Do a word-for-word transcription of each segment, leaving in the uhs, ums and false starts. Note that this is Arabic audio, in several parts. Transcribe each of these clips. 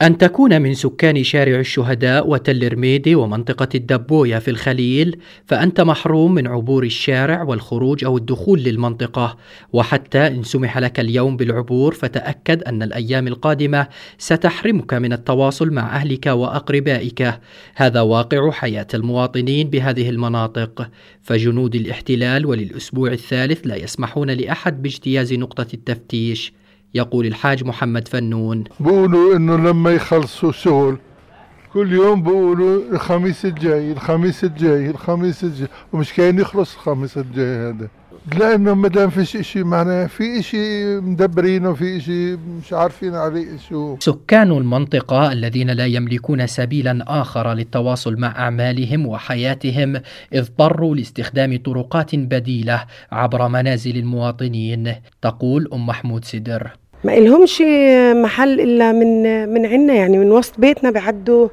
أن تكون من سكان شارع الشهداء وتل رميدي ومنطقة الدبوية في الخليل، فأنت محروم من عبور الشارع والخروج أو الدخول للمنطقة، وحتى إن سمح لك اليوم بالعبور فتأكد أن الأيام القادمة ستحرمك من التواصل مع أهلك وأقربائك. هذا واقع حياة المواطنين بهذه المناطق، فجنود الاحتلال وللأسبوع الثالث لا يسمحون لأحد باجتياز نقطة التفتيش. يقول الحاج محمد فنون: بقولوا انه لما يخلصوا شغل كل يوم بقولوا الخميس الجاي الخميس الجاي الخميس الجاي، ومش كاين يخلص الخميس الجاي هذا، لانه ما دام فيش اشي معناه في اشي مدبرينه، في اشي مش عارفين عليه شو. سكان المنطقة الذين لا يملكون سبيلا آخر للتواصل مع أعمالهم وحياتهم اضطروا لاستخدام طرقات بديلة عبر منازل المواطنين. تقول أم محمود سدر: ما إلهمش محل إلا من من عنا، يعني من وسط بيتنا بعدوا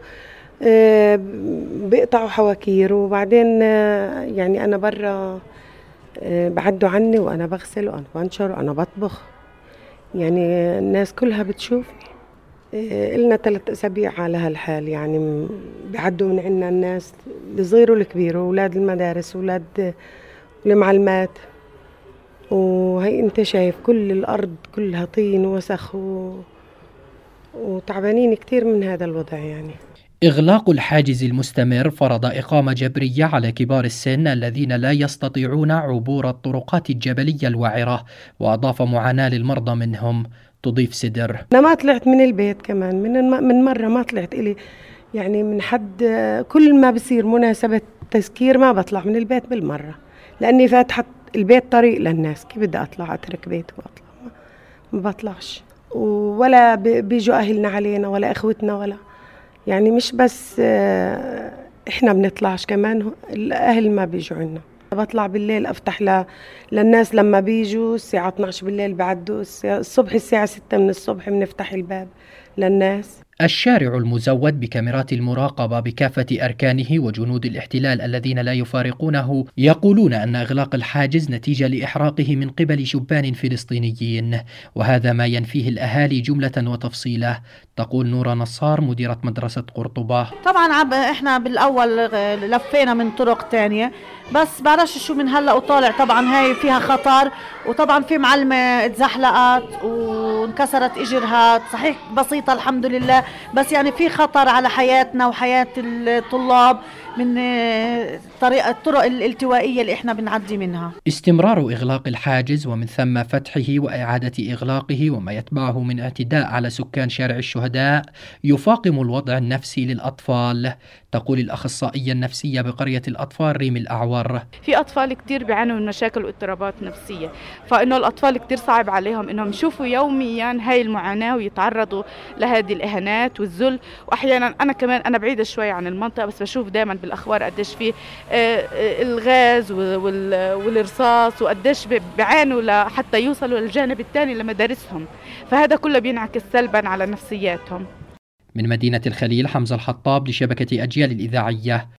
بيقطعوا حواكير، وبعدين يعني أنا برا بعدوا عني وأنا بغسل وأنا بنشر وأنا بطبخ، يعني الناس كلها بتشوفني. إلنا ثلاث أسابيع على هالحال، يعني بعدوا من عنا الناس الصغير والكبير وأولاد المدارس وأولاد المعلمات، وهي انت شايف كل الارض كلها طين ووسخ و... وتعبانين كتير من هذا الوضع. يعني إغلاق الحاجز المستمر فرض إقامة جبرية على كبار السن الذين لا يستطيعون عبور الطرقات الجبلية الوعرة، وأضاف معاناة للمرضى منهم. تضيف سدر: أنا ما طلعت من البيت كمان من من مرة، ما طلعت إلي يعني من حد، كل ما بصير مناسبة تذكير ما بطلع من البيت بالمرة، لأني فاتحة البيت طريق للناس، كيف بدي أطلع أترك بيت وأطلع؟ ما بطلعش، ولا بيجوا أهلنا علينا ولا إخوتنا، ولا يعني مش بس إحنا بنطلعش، كمان الأهل ما بيجوا عنا. بطلع بالليل أفتح ل... للناس لما بيجوا الساعة اثنعش بالليل، بعدوا الصبح الساعة ستة من الصبح بنفتح الباب للناس. الشارع المزود بكاميرات المراقبة بكافة أركانه وجنود الاحتلال الذين لا يفارقونه يقولون أن إغلاق الحاجز نتيجة لإحراقه من قبل شبان فلسطينيين، وهذا ما ينفيه الأهالي جملة وتفصيلة. تقول نورة نصار مديرة مدرسة قرطبة: طبعا احنا بالأول لفينا من طرق تانية، بس بعرفش شو من هلأ وطالع، طبعا هاي فيها خطر، وطبعا في معلمة اتزحلقت وانكسرت اجرها، صحيح بسيطة الحمد لله، بس يعني في خطر على حياتنا وحياة الطلاب من طريقة الطرق الالتوائية اللي احنا بنعدي منها. استمرار إغلاق الحاجز ومن ثم فتحه وإعادة إغلاقه وما يتبعه من اعتداء على سكان شارع الشهداء يفاقم الوضع النفسي للأطفال. تقول الأخصائية النفسية بقرية الأطفال ريم الأعور: في أطفال كتير بيعانوا من مشاكل واضطرابات نفسية، فإنه الأطفال كتير صعب عليهم إنهم يشوفوا يوميا هاي المعاناة ويتعرضوا لهذه الإهانات والذل. وأحيانا أنا كمان أنا بعيدة شوي عن المنطقة، بس بشوف دائما بالأخبار قديش في الغاز والرصاص، وقديش بيعانوا لحتى يوصلوا للجانب الثاني لمدارسهم، فهذا كله بينعكس سلبا على نفسياتهم. من مدينة الخليل، حمزة الحطاب لشبكة أجيال الإذاعية.